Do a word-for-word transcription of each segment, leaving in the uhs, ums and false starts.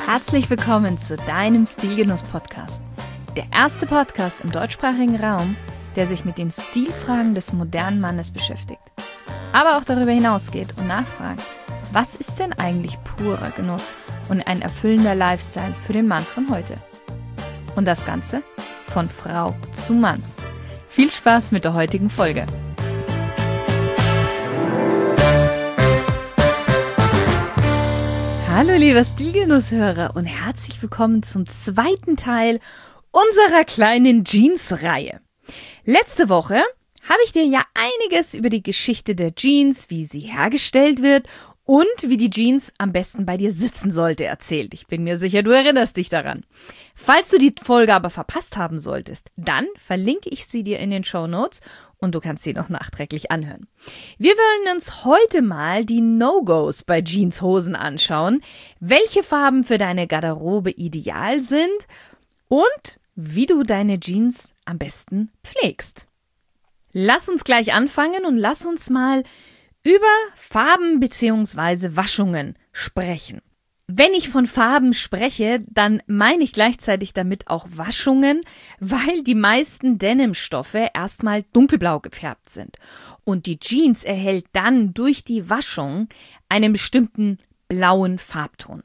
Herzlich willkommen zu deinem Stilgenuss-Podcast. Der erste Podcast im deutschsprachigen Raum, der sich mit den Stilfragen des modernen Mannes beschäftigt. Aber auch darüber hinausgeht und nachfragt, was ist denn eigentlich purer Genuss und ein erfüllender Lifestyle für den Mann von heute? Und das Ganze von Frau zu Mann. Viel Spaß mit der heutigen Folge. Hallo lieber Stilgenusshörer und herzlich willkommen zum zweiten Teil unserer kleinen Jeans-Reihe. Letzte Woche habe ich dir ja einiges über die Geschichte der Jeans, wie sie hergestellt wird und wie die Jeans am besten bei dir sitzen sollte, erzählt. Ich bin mir sicher, du erinnerst dich daran. Falls du die Folge aber verpasst haben solltest, dann verlinke ich sie dir in den Shownotes und du kannst sie noch nachträglich anhören. Wir wollen uns heute mal die No-Gos bei Jeanshosen anschauen, welche Farben für deine Garderobe ideal sind und wie du deine Jeans am besten pflegst. Lass uns gleich anfangen und lass uns mal über Farben bzw. Waschungen sprechen. Wenn ich von Farben spreche, dann meine ich gleichzeitig damit auch Waschungen, weil die meisten Denimstoffe erstmal dunkelblau gefärbt sind. Und die Jeans erhält dann durch die Waschung einen bestimmten blauen Farbton.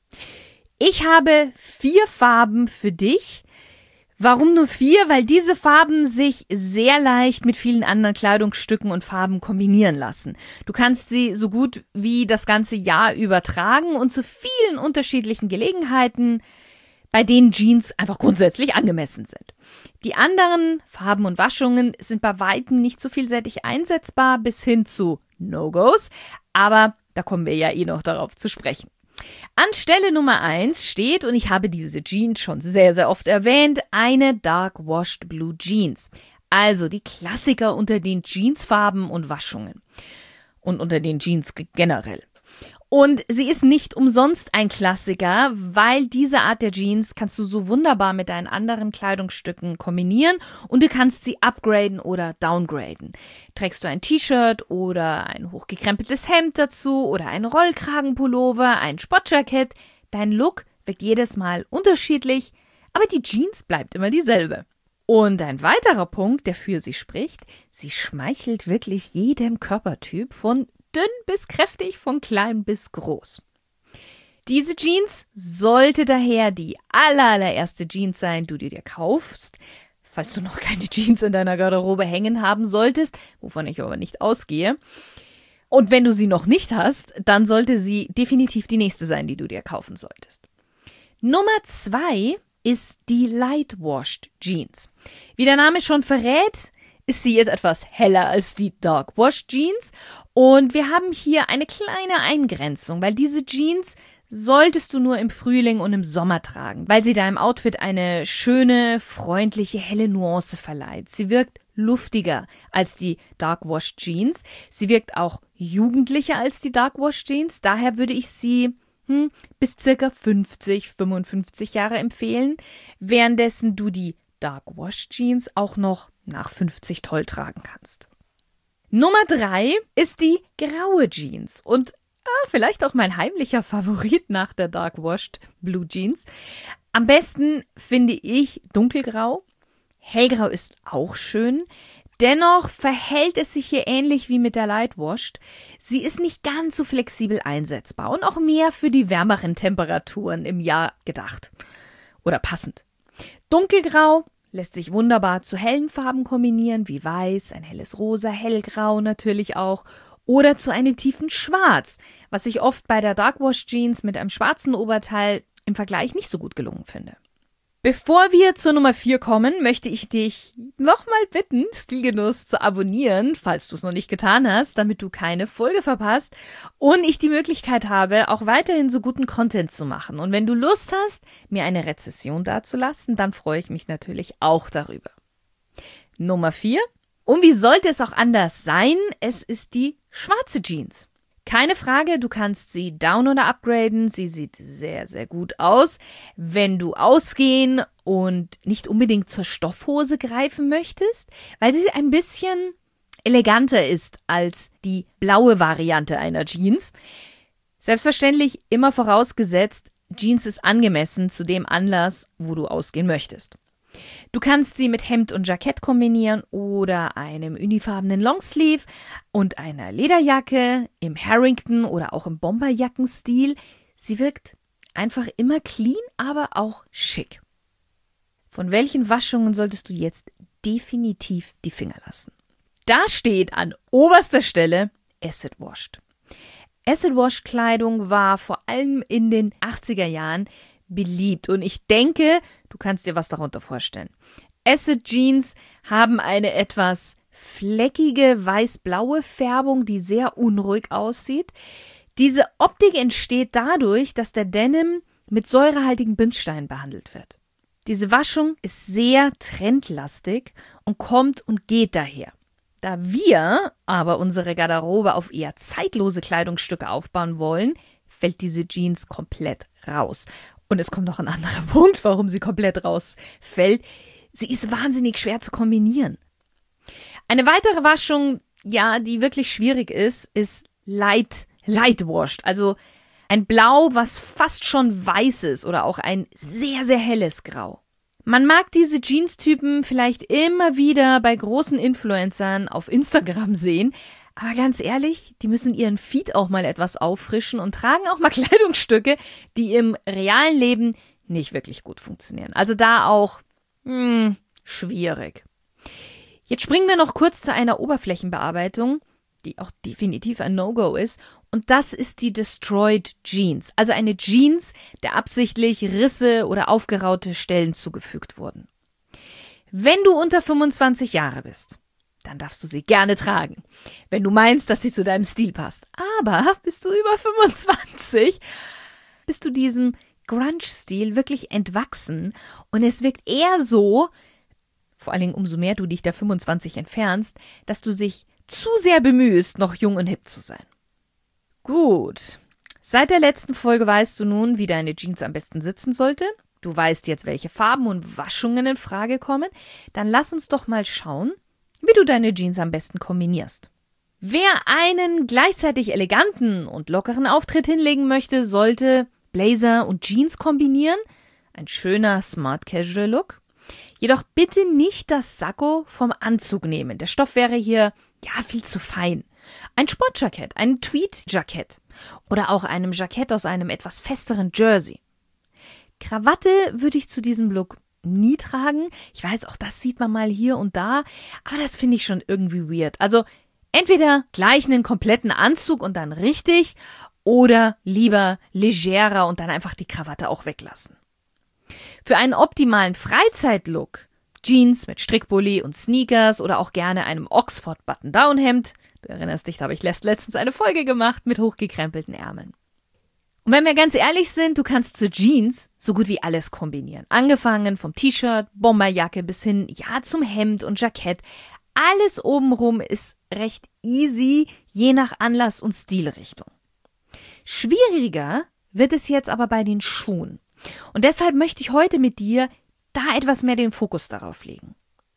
Ich habe vier Farben für dich. Warum nur vier? Weil diese Farben sich sehr leicht mit vielen anderen Kleidungsstücken und Farben kombinieren lassen. Du kannst sie so gut wie das ganze Jahr übertragen und zu vielen unterschiedlichen Gelegenheiten, bei denen Jeans einfach grundsätzlich angemessen sind. Die anderen Farben und Waschungen sind bei weitem nicht so vielseitig einsetzbar bis hin zu No-Gos, aber da kommen wir ja eh noch darauf zu sprechen. An Stelle Nummer eins steht, und ich habe diese Jeans schon sehr, sehr oft erwähnt, eine Dark Washed Blue Jeans. Also die Klassiker unter den Jeansfarben und Waschungen. Und unter den Jeans generell. Und sie ist nicht umsonst ein Klassiker, weil diese Art der Jeans kannst du so wunderbar mit deinen anderen Kleidungsstücken kombinieren und du kannst sie upgraden oder downgraden. Trägst du ein T-Shirt oder ein hochgekrempeltes Hemd dazu oder ein Rollkragenpullover, ein Sportjackett, dein Look wird jedes Mal unterschiedlich, aber die Jeans bleibt immer dieselbe. Und ein weiterer Punkt, der für sie spricht, sie schmeichelt wirklich jedem Körpertyp von dünn bis kräftig, von klein bis groß. Diese Jeans sollte daher die allererste Jeans sein, die du dir kaufst, falls du noch keine Jeans in deiner Garderobe hängen haben solltest, wovon ich aber nicht ausgehe. Und wenn du sie noch nicht hast, dann sollte sie definitiv die nächste sein, die du dir kaufen solltest. Nummer zwei ist die Light Washed Jeans. Wie der Name schon verrät, ist sie jetzt etwas heller als die Dark Washed Jeans und wir haben hier eine kleine Eingrenzung, weil diese Jeans solltest du nur im Frühling und im Sommer tragen, weil sie deinem Outfit eine schöne, freundliche, helle Nuance verleiht. Sie wirkt luftiger als die Dark Washed Jeans, sie wirkt auch jugendlicher als die Dark Washed Jeans, daher würde ich sie hm, bis circa fünfzig, fünfundfünfzig Jahre empfehlen, währenddessen du die Dark Washed Jeans auch noch nach fünfzig toll tragen kannst. Nummer drei ist die graue Jeans und ah, vielleicht auch mein heimlicher Favorit nach der Dark Washed Blue Jeans. Am besten finde ich dunkelgrau. Hellgrau ist auch schön. Dennoch verhält es sich hier ähnlich wie mit der Light Washed. Sie ist nicht ganz so flexibel einsetzbar und auch mehr für die wärmeren Temperaturen im Jahr gedacht oder passend. Dunkelgrau lässt sich wunderbar zu hellen Farben kombinieren, wie weiß, ein helles Rosa, hellgrau natürlich auch, oder zu einem tiefen Schwarz, was ich oft bei der Dark Washed Jeans mit einem schwarzen Oberteil im Vergleich nicht so gut gelungen finde. Bevor wir zur Nummer vier kommen, möchte ich dich nochmal bitten, Stilgenuss zu abonnieren, falls du es noch nicht getan hast, damit du keine Folge verpasst und ich die Möglichkeit habe, auch weiterhin so guten Content zu machen. Und wenn du Lust hast, mir eine Rezension dazulassen, dann freue ich mich natürlich auch darüber. Nummer vier. Und wie sollte es auch anders sein? Es ist die schwarze Jeans. Keine Frage, du kannst sie down- oder upgraden. Sie sieht sehr, sehr gut aus. Wenn du ausgehen und nicht unbedingt zur Stoffhose greifen möchtest, weil sie ein bisschen eleganter ist als die blaue Variante einer Jeans. Selbstverständlich immer vorausgesetzt, Jeans ist angemessen zu dem Anlass, wo du ausgehen möchtest. Du kannst sie mit Hemd und Jackett kombinieren oder einem unifarbenen Longsleeve und einer Lederjacke im Harrington oder auch im Bomberjackenstil. Sie wirkt einfach immer clean, aber auch schick. Von welchen Waschungen solltest du jetzt definitiv die Finger lassen? Da steht an oberster Stelle Acid Washed. Acid Wash Kleidung war vor allem in den achtziger Jahren beliebt und ich denke, du kannst dir was darunter vorstellen. Acid Jeans haben eine etwas fleckige weiß-blaue Färbung, die sehr unruhig aussieht. Diese Optik entsteht dadurch, dass der Denim mit säurehaltigen Bimssteinen behandelt wird. Diese Waschung ist sehr trendlastig und kommt und geht daher. Da wir aber unsere Garderobe auf eher zeitlose Kleidungsstücke aufbauen wollen, fällt diese Jeans komplett raus. Und es kommt noch ein anderer Punkt, warum sie komplett rausfällt. Sie ist wahnsinnig schwer zu kombinieren. Eine weitere Waschung, ja, die wirklich schwierig ist, ist Light, Light Washed. Also ein Blau, was fast schon weiß ist oder auch ein sehr, sehr helles Grau. Man mag diese Jeans-Typen vielleicht immer wieder bei großen Influencern auf Instagram sehen, aber ganz ehrlich, die müssen ihren Feed auch mal etwas auffrischen und tragen auch mal Kleidungsstücke, die im realen Leben nicht wirklich gut funktionieren. Also da auch, hm, schwierig. Jetzt springen wir noch kurz zu einer Oberflächenbearbeitung, die auch definitiv ein No-Go ist. Und das ist die Destroyed Jeans, also eine Jeans, der absichtlich Risse oder aufgeraute Stellen zugefügt wurden. Wenn du unter fünfundzwanzig Jahre bist, dann darfst du sie gerne tragen, wenn du meinst, dass sie zu deinem Stil passt. Aber bist du über fünfundzwanzig, bist du diesem Grunge-Stil wirklich entwachsen und es wirkt eher so, vor allen Dingen umso mehr du dich der fünfundzwanzig entfernst, dass du dich zu sehr bemühst, noch jung und hip zu sein. Gut, seit der letzten Folge weißt du nun, wie deine Jeans am besten sitzen sollte. Du weißt jetzt, welche Farben und Waschungen in Frage kommen. Dann lass uns doch mal schauen, wie du deine Jeans am besten kombinierst. Wer einen gleichzeitig eleganten und lockeren Auftritt hinlegen möchte, sollte Blazer und Jeans kombinieren. Ein schöner Smart Casual Look. Jedoch bitte nicht das Sakko vom Anzug nehmen. Der Stoff wäre hier ja viel zu fein. Ein Sportjackett, ein Tweed-Jackett oder auch einem Jackett aus einem etwas festeren Jersey. Krawatte würde ich zu diesem Look nie tragen. Ich weiß, auch das sieht man mal hier und da, aber das finde ich schon irgendwie weird. Also entweder gleich einen kompletten Anzug und dann richtig oder lieber legerer und dann einfach die Krawatte auch weglassen. Für einen optimalen Freizeitlook, Jeans mit Strickpulli und Sneakers oder auch gerne einem Oxford Button-Down-Hemd. Du erinnerst dich, da habe ich letztens eine Folge gemacht mit hochgekrempelten Ärmeln. Und wenn wir ganz ehrlich sind, du kannst zur Jeans so gut wie alles kombinieren. Angefangen vom T-Shirt, Bomberjacke bis hin, ja, zum Hemd und Jackett. Alles obenrum ist recht easy, je nach Anlass und Stilrichtung. Schwieriger wird es jetzt aber bei den Schuhen. Und deshalb möchte ich heute mit dir da etwas mehr den Fokus darauf legen.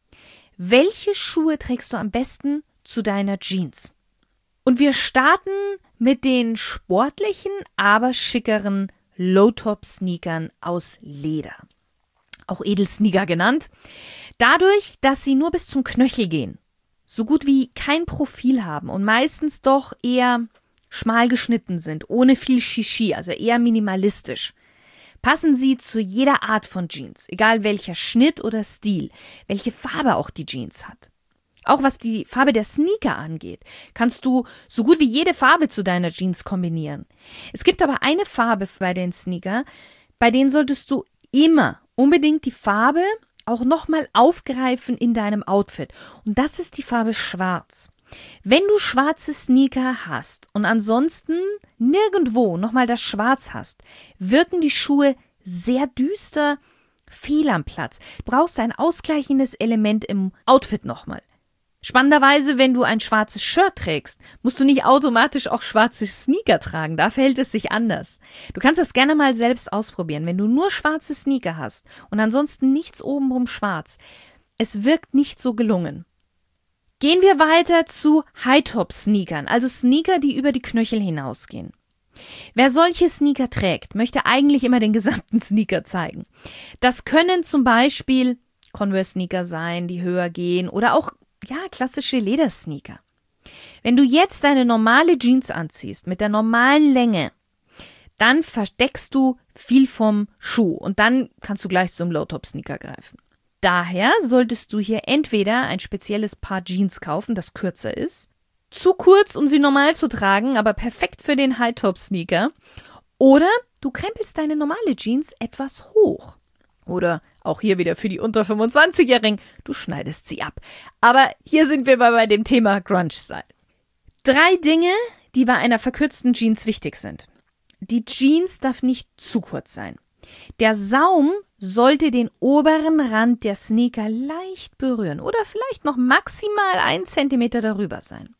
Welche Schuhe trägst du am besten zu deiner Jeans? Und wir starten mit den sportlichen, aber schickeren Low-Top-Sneakern aus Leder. Auch Edelsneaker genannt. Dadurch, dass sie nur bis zum Knöchel gehen, so gut wie kein Profil haben und meistens doch eher schmal geschnitten sind, ohne viel Shishi, also eher minimalistisch, passen sie zu jeder Art von Jeans, egal welcher Schnitt oder Stil, welche Farbe auch die Jeans hat. Auch was die Farbe der Sneaker angeht, kannst du so gut wie jede Farbe zu deiner Jeans kombinieren. Es gibt aber eine Farbe bei den Sneaker, bei denen solltest du immer unbedingt die Farbe auch nochmal aufgreifen in deinem Outfit. Und das ist die Farbe Schwarz. Wenn du schwarze Sneaker hast und ansonsten nirgendwo nochmal das Schwarz hast, wirken die Schuhe sehr düster, fehl am Platz. Du brauchst ein ausgleichendes Element im Outfit nochmal. Spannenderweise, wenn du ein schwarzes Shirt trägst, musst du nicht automatisch auch schwarze Sneaker tragen. Da verhält es sich anders. Du kannst das gerne mal selbst ausprobieren. Wenn du nur schwarze Sneaker hast und ansonsten nichts obenrum schwarz, es wirkt nicht so gelungen. Gehen wir weiter zu High-Top-Sneakern, also Sneaker, die über die Knöchel hinausgehen. Wer solche Sneaker trägt, möchte eigentlich immer den gesamten Sneaker zeigen. Das können zum Beispiel Converse-Sneaker sein, die höher gehen oder auch ja, klassische Ledersneaker. Wenn du jetzt deine normale Jeans anziehst mit der normalen Länge, dann verdeckst du viel vom Schuh und dann kannst du gleich zum Low-Top-Sneaker greifen. Daher solltest du hier entweder ein spezielles Paar Jeans kaufen, das kürzer ist, zu kurz, um sie normal zu tragen, aber perfekt für den High-Top-Sneaker, oder du krempelst deine normale Jeans etwas hoch. Oder auch hier wieder für die unter fünfundzwanzigjährigen, du schneidest sie ab. Aber hier sind wir bei dem Thema Grunge-Style. Drei Dinge, die bei einer verkürzten Jeans wichtig sind. Die Jeans darf nicht zu kurz sein. Der Saum sollte den oberen Rand der Sneaker leicht berühren oder vielleicht noch maximal einen Zentimeter darüber sein.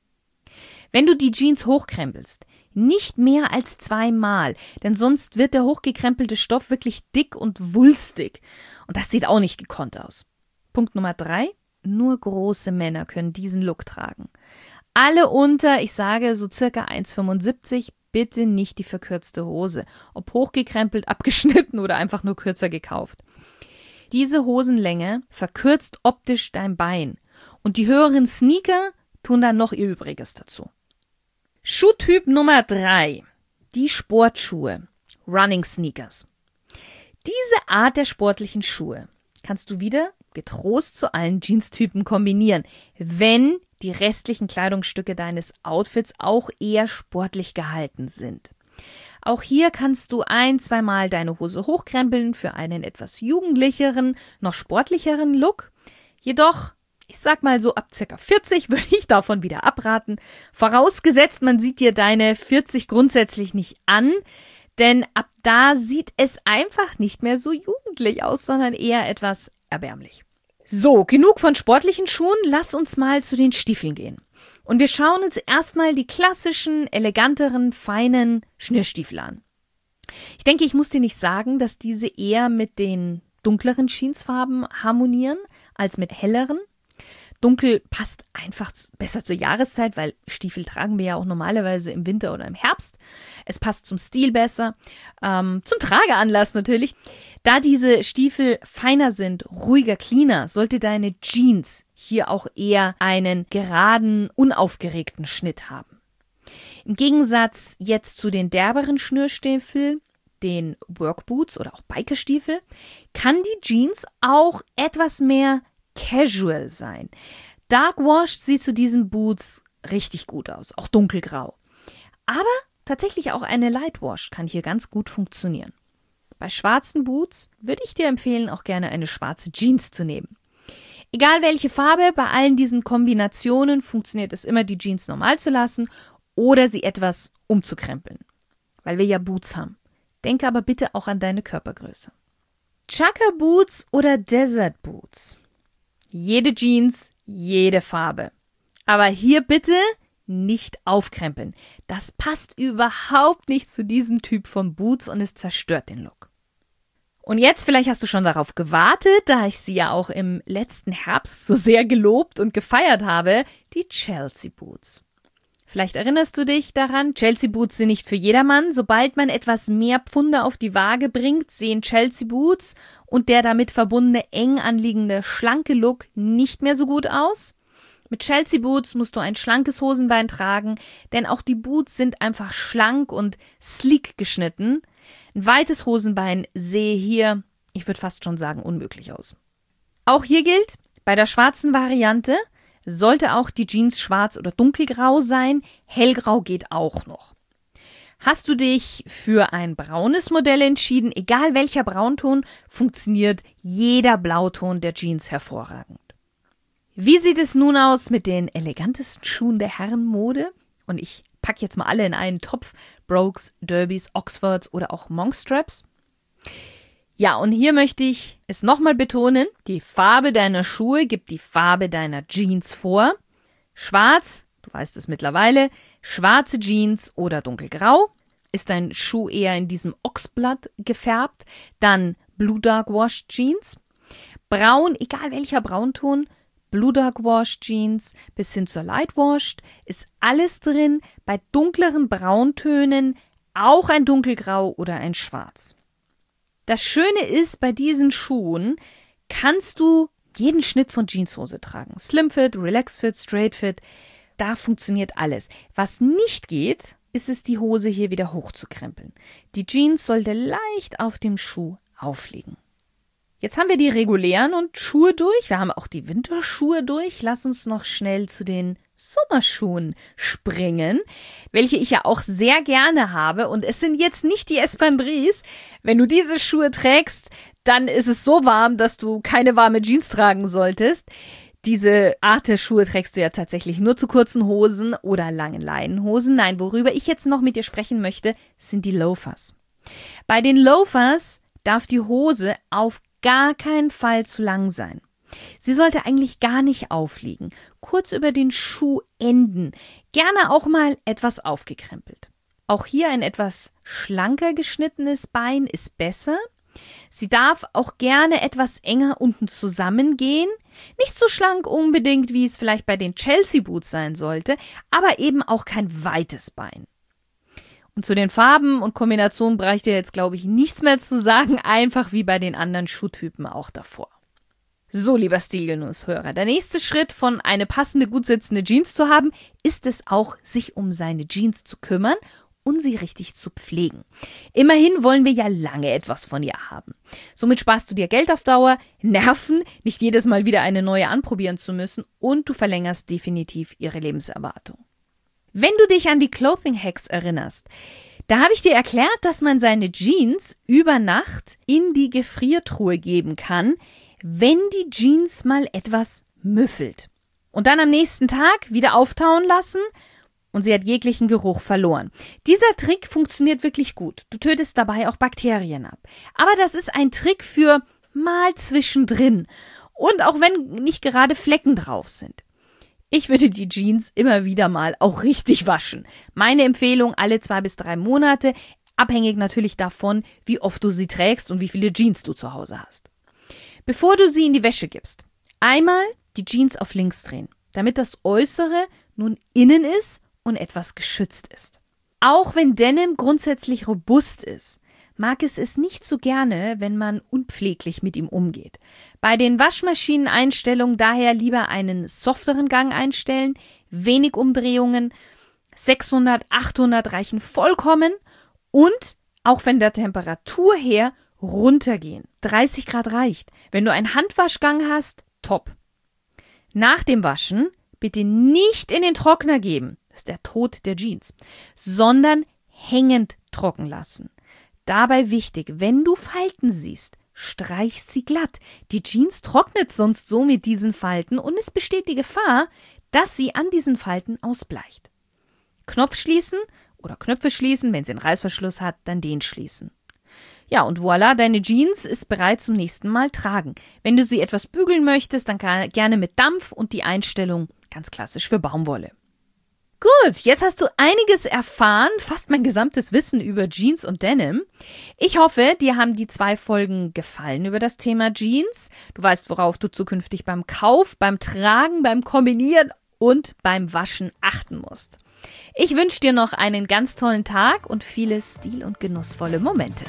Wenn du die Jeans hochkrempelst, nicht mehr als zweimal, denn sonst wird der hochgekrempelte Stoff wirklich dick und wulstig. Und das sieht auch nicht gekonnt aus. Punkt Nummer drei, nur große Männer können diesen Look tragen. Alle unter, ich sage so circa eins Komma fünfundsiebzig, bitte nicht die verkürzte Hose. Ob hochgekrempelt, abgeschnitten oder einfach nur kürzer gekauft. Diese Hosenlänge verkürzt optisch dein Bein. Und die höheren Sneaker tun dann noch ihr Übriges dazu. Schuhtyp Nummer drei, die Sportschuhe, Running Sneakers. Diese Art der sportlichen Schuhe kannst du wieder getrost zu allen Jeanstypen kombinieren, wenn die restlichen Kleidungsstücke deines Outfits auch eher sportlich gehalten sind. Auch hier kannst du ein-, zweimal deine Hose hochkrempeln für einen etwas jugendlicheren, noch sportlicheren Look. Jedoch, ich sag mal so ab ca. vierzig würde ich davon wieder abraten. Vorausgesetzt, man sieht dir deine vierzig grundsätzlich nicht an, denn ab da sieht es einfach nicht mehr so jugendlich aus, sondern eher etwas erbärmlich. So, genug von sportlichen Schuhen, lass uns mal zu den Stiefeln gehen. Und wir schauen uns erstmal die klassischen, eleganteren, feinen Schnürstiefel an. Ich denke, ich muss dir nicht sagen, dass diese eher mit den dunkleren Jeansfarben harmonieren als mit helleren. Dunkel passt einfach besser zur Jahreszeit, weil Stiefel tragen wir ja auch normalerweise im Winter oder im Herbst. Es passt zum Stil besser, ähm, zum Trageanlass natürlich. Da diese Stiefel feiner sind, ruhiger, cleaner, sollte deine Jeans hier auch eher einen geraden, unaufgeregten Schnitt haben. Im Gegensatz jetzt zu den derberen Schnürstiefeln, den Workboots oder auch Bikerstiefel, kann die Jeans auch etwas mehr casual sein. Dark Wash sieht zu diesen Boots richtig gut aus, auch dunkelgrau. Aber tatsächlich auch eine Light Wash kann hier ganz gut funktionieren. Bei schwarzen Boots würde ich dir empfehlen, auch gerne eine schwarze Jeans zu nehmen. Egal welche Farbe, bei allen diesen Kombinationen funktioniert es immer, die Jeans normal zu lassen oder sie etwas umzukrempeln, weil wir ja Boots haben. Denke aber bitte auch an deine Körpergröße. Chukka Boots oder Desert Boots. Jede Jeans, jede Farbe. Aber hier bitte nicht aufkrempeln. Das passt überhaupt nicht zu diesem Typ von Boots und es zerstört den Look. Und jetzt, vielleicht hast du schon darauf gewartet, da ich sie ja auch im letzten Herbst so sehr gelobt und gefeiert habe, die Chelsea Boots. Vielleicht erinnerst du dich daran, Chelsea Boots sind nicht für jedermann. Sobald man etwas mehr Pfunde auf die Waage bringt, sehen Chelsea Boots und der damit verbundene eng anliegende schlanke Look nicht mehr so gut aus. Mit Chelsea Boots musst du ein schlankes Hosenbein tragen, denn auch die Boots sind einfach schlank und sleek geschnitten. Ein weites Hosenbein sehe hier, ich würde fast schon sagen, unmöglich aus. Auch hier gilt, bei der schwarzen Variante sollte auch die Jeans schwarz oder dunkelgrau sein, hellgrau geht auch noch. Hast du dich für ein braunes Modell entschieden, egal welcher Braunton, funktioniert jeder Blauton der Jeans hervorragend. Wie sieht es nun aus mit den elegantesten Schuhen der Herrenmode? Und ich packe jetzt mal alle in einen Topf, Brogues, Derbys, Oxfords oder auch Monkstraps. Ja, und hier möchte ich es nochmal betonen, die Farbe deiner Schuhe gibt die Farbe deiner Jeans vor. Schwarz, du weißt es mittlerweile, schwarze Jeans oder dunkelgrau. Ist dein Schuh eher in diesem Ochsblatt gefärbt, dann Blue Dark Wash Jeans. Braun, egal welcher Braunton, Blue Dark Wash Jeans bis hin zur Light Washed, ist alles drin. Bei dunkleren Brauntönen auch ein dunkelgrau oder ein schwarz. Das Schöne ist, bei diesen Schuhen kannst du jeden Schnitt von Jeanshose tragen. Slimfit, Relaxfit, Straightfit, da funktioniert alles. Was nicht geht, ist es, die Hose hier wieder hochzukrempeln. Die Jeans sollte leicht auf dem Schuh aufliegen. Jetzt haben wir die regulären und Schuhe durch. Wir haben auch die Winterschuhe durch. Lass uns noch schnell zu den Sommerschuhen springen, welche ich ja auch sehr gerne habe. Und es sind jetzt nicht die Espandrilles. Wenn du diese Schuhe trägst, dann ist es so warm, dass du keine warme Jeans tragen solltest. Diese Art der Schuhe trägst du ja tatsächlich nur zu kurzen Hosen oder langen Leinenhosen. Nein, worüber ich jetzt noch mit dir sprechen möchte, sind die Loafers. Bei den Loafers darf die Hose auf gar keinen Fall zu lang sein. Sie sollte eigentlich gar nicht aufliegen, kurz über den Schuh enden, gerne auch mal etwas aufgekrempelt. Auch hier ein etwas schlanker geschnittenes Bein ist besser. Sie darf auch gerne etwas enger unten zusammengehen, nicht so schlank unbedingt, wie es vielleicht bei den Chelsea Boots sein sollte, aber eben auch kein weites Bein. Und zu den Farben und Kombinationen brauche ich dir jetzt, glaube ich, nichts mehr zu sagen, einfach wie bei den anderen Schuhtypen auch davor. So, lieber Stilgenusshörer, der nächste Schritt von eine passende, gut sitzende Jeans zu haben, ist es auch, sich um seine Jeans zu kümmern und sie richtig zu pflegen. Immerhin wollen wir ja lange etwas von ihr haben. Somit sparst du dir Geld auf Dauer, Nerven, nicht jedes Mal wieder eine neue anprobieren zu müssen und du verlängerst definitiv ihre Lebenserwartung. Wenn du dich an die Clothing Hacks erinnerst, da habe ich dir erklärt, dass man seine Jeans über Nacht in die Gefriertruhe geben kann, wenn die Jeans mal etwas müffelt. Und dann am nächsten Tag wieder auftauen lassen und sie hat jeglichen Geruch verloren. Dieser Trick funktioniert wirklich gut. Du tötest dabei auch Bakterien ab. Aber das ist ein Trick für mal zwischendrin und auch wenn nicht gerade Flecken drauf sind. Ich würde die Jeans immer wieder mal auch richtig waschen. Meine Empfehlung, alle zwei bis drei Monate, abhängig natürlich davon, wie oft du sie trägst und wie viele Jeans du zu Hause hast. Bevor du sie in die Wäsche gibst, einmal die Jeans auf links drehen, damit das Äußere nun innen ist und etwas geschützt ist. Auch wenn Denim grundsätzlich robust ist, mag es es nicht so gerne, wenn man unpfleglich mit ihm umgeht. Bei den Waschmaschineneinstellungen daher lieber einen softeren Gang einstellen, wenig Umdrehungen, sechshundert, achthundert reichen vollkommen und auch von der Temperatur her runtergehen. dreißig Grad reicht. Wenn du einen Handwaschgang hast, top. Nach dem Waschen bitte nicht in den Trockner geben, das ist der Tod der Jeans, sondern hängend trocken lassen. Dabei wichtig, wenn du Falten siehst, streich sie glatt. Die Jeans trocknet sonst so mit diesen Falten und es besteht die Gefahr, dass sie an diesen Falten ausbleicht. Knopf schließen oder Knöpfe schließen, wenn sie einen Reißverschluss hat, dann den schließen. Ja, und voilà, deine Jeans ist bereit zum nächsten Mal tragen. Wenn du sie etwas bügeln möchtest, dann gerne mit Dampf und die Einstellung ganz klassisch für Baumwolle. Gut, jetzt hast du einiges erfahren, fast mein gesamtes Wissen über Jeans und Denim. Ich hoffe, dir haben die zwei Folgen gefallen über das Thema Jeans. Du weißt, worauf du zukünftig beim Kauf, beim Tragen, beim Kombinieren und beim Waschen achten musst. Ich wünsche dir noch einen ganz tollen Tag und viele stil- und genussvolle Momente.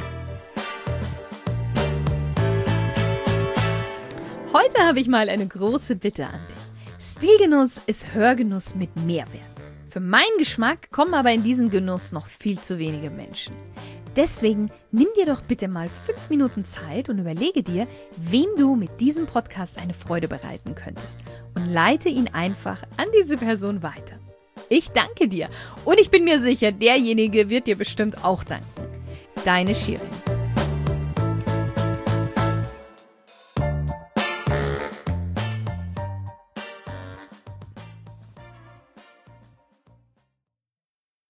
Heute habe ich mal eine große Bitte an dich. Stilgenuss ist Hörgenuss mit Mehrwert. Für meinen Geschmack kommen aber in diesen Genuss noch viel zu wenige Menschen. Deswegen nimm dir doch bitte mal fünf Minuten Zeit und überlege dir, wem du mit diesem Podcast eine Freude bereiten könntest und leite ihn einfach an diese Person weiter. Ich danke dir und ich bin mir sicher, derjenige wird dir bestimmt auch danken. Deine Shirin.